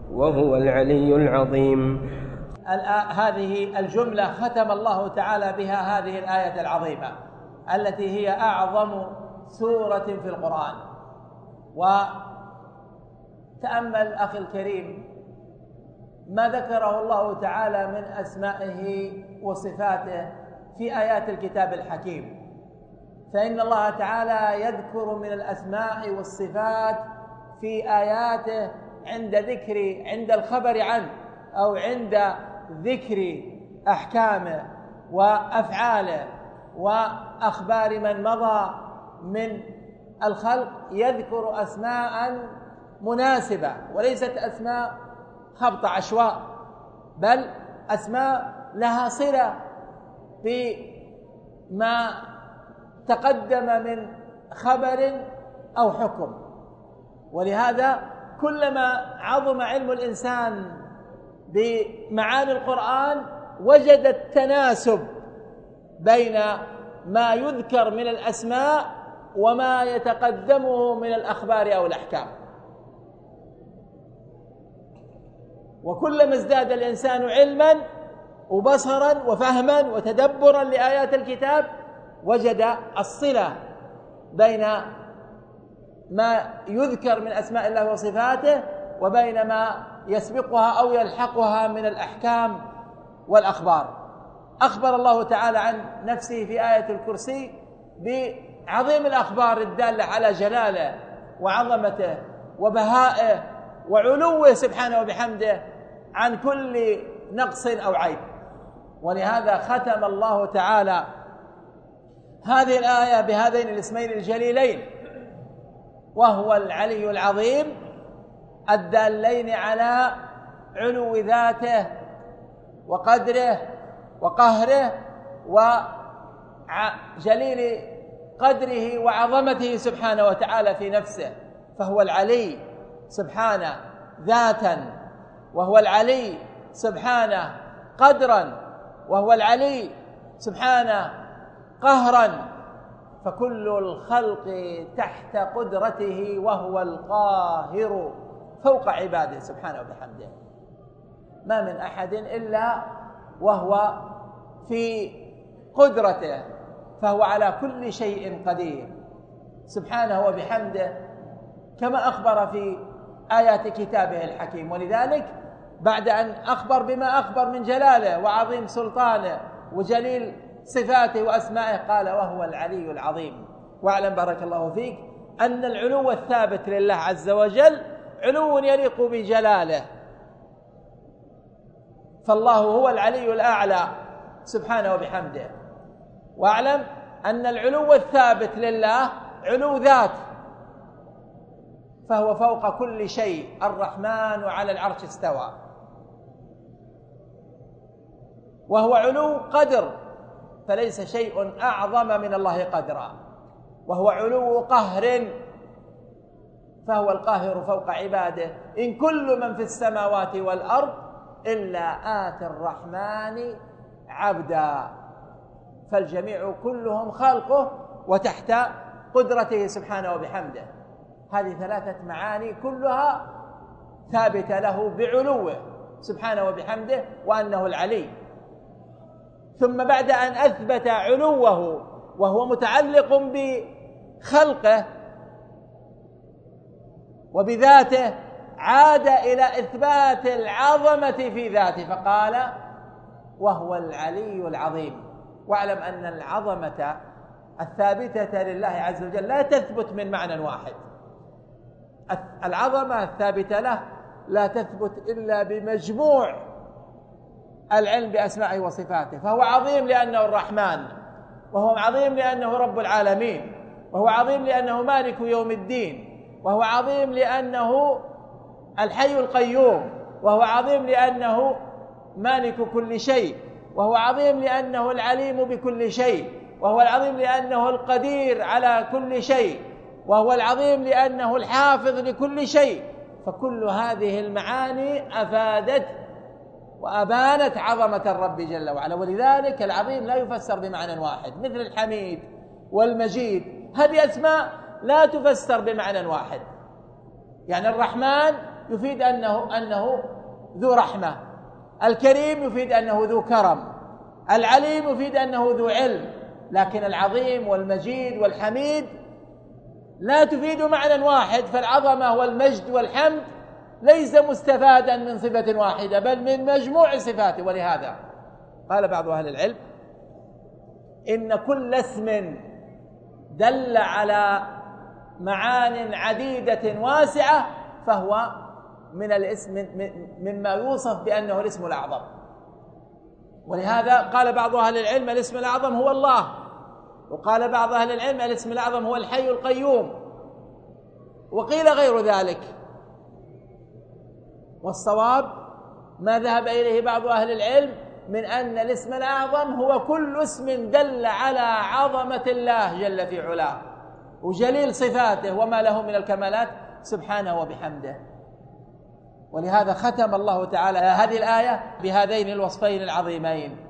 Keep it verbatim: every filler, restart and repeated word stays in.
وهو العلي العظيم. هذه الجملة ختم الله تعالى بها هذه الآية العظيمة التي هي أعظم سورة في القرآن. وتأمل أخي الكريم ما ذكره الله تعالى من أسمائه وصفاته في آيات الكتاب الحكيم، فإن الله تعالى يذكر من الأسماء والصفات في آياته عند ذكر عند الخبر عنه أو عند ذكر أحكامه وأفعاله وأخبار من مضى من الخلق، يذكر أسماء مناسبة وليست أسماء خبط عشواء، بل أسماء لها صلة بما تقدم من خبر أو حكم. ولهذا كلما عظم علم الإنسان بمعاني القرآن وجد التناسب بين ما يذكر من الأسماء وما يتقدمه من الأخبار أو الأحكام. وكلما ازداد الإنسان علما وبصرا وفهما وتدبرا لآيات الكتاب وجد الصلة بين ما يذكر من أسماء الله وصفاته وبين ما يسبقها أو يلحقها من الأحكام والأخبار. أخبر الله تعالى عن نفسه في آية الكرسي بعظيم الأخبار الدالة على جلاله وعظمته وبهائه وعلوه سبحانه وبحمده عن كل نقص أو عيب. ولهذا ختم الله تعالى هذه الآية بهذين الاسمين الجليلين، وهو العلي العظيم، الدالين على علو ذاته وقدره وقهره وجليل قدره وعظمته سبحانه وتعالى في نفسه. فهو العلي سبحانه ذاتا، وهو العلي سبحانه قدرا، وهو العلي سبحانه قهرا، فكل الخلق تحت قدرته، وهو القاهر فوق عباده سبحانه وبحمده. ما من أحد إلا وهو في قدرته، فهو على كل شيء قدير سبحانه وبحمده، كما أخبر في آيات كتابه الحكيم. ولذلك بعد أن أخبر بما أخبر من جلاله وعظيم سلطانه وجليل صفاته وأسمائه قال وهو العلي العظيم. واعلم بارك الله فيك أن العلو الثابت لله عز وجل علو يليق بجلاله، فالله هو العلي الأعلى سبحانه وبحمده. واعلم أن العلو الثابت لله علو ذات، فهو فوق كل شيء، الرحمن على العرش استوى. وهو علو قدر، فليس شيء أعظم من الله قدرا. وهو علو قهر، فهو القاهر فوق عباده. إن كل من في السماوات والأرض إلا آتي الرحمن عبدا، فالجميع كلهم خلقه وتحت قدرته سبحانه وبحمده. هذه ثلاثة معاني كلها ثابتة له بعلوه سبحانه وبحمده وأنه العلي. ثم بعد أن أثبت علوه وهو متعلق بخلقه وبذاته، عاد إلى إثبات العظمة في ذاته فقال وهو العلي العظيم. واعلم أن العظمة الثابتة لله عز وجل لا تثبت من معنى واحد. العظمة الثابتة له لا تثبت إلا بمجموع العلم بأسمائه وصفاته. فهو عظيم لأنه الرحمن، وهو عظيم لأنه رب العالمين، وهو عظيم لأنه مالك يوم الدين، وهو عظيم لأنه الحي القيوم، وهو عظيم لأنه مالك كل شيء، وهو عظيم لأنه العليم بكل شيء، وهو العظيم لأنه القدير على كل شيء، وهو العظيم لأنه الحافظ لكل شيء. فكل هذه المعاني أفادت وأبانت عظمة الرب جل وعلا. ولذلك العظيم لا يفسر بمعنى واحد، مثل الحميد والمجيد، هذه أسماء لا تفسر بمعنى واحد. يعني الرحمن يفيد أنه أنه ذو رحمة، الكريم يفيد أنه ذو كرم، العليم يفيد أنه ذو علم. لكن العظيم والمجيد والحميد لا تفيد معنى واحد، فالعظمة والمجد والحمد ليس مستفادا من صفة واحدة بل من مجموع صفاته. ولهذا قال بعض أهل العلم إن كل اسم دل على معان عديدة واسعة فهو من الاسم مما يوصف بأنه الاسم الأعظم. ولهذا قال بعض أهل العلم الاسم الأعظم هو الله، وقال بعض أهل العلم الاسم الأعظم هو الحي القيوم، وقيل غير ذلك. والصواب ما ذهب إليه بعض أهل العلم من أن الاسم الأعظم هو كل اسم دل على عظمة الله جل في علاه وجليل صفاته وما له من الكمالات سبحانه وبحمده. ولهذا ختم الله تعالى هذه الآية بهذين الوصفين العظيمين.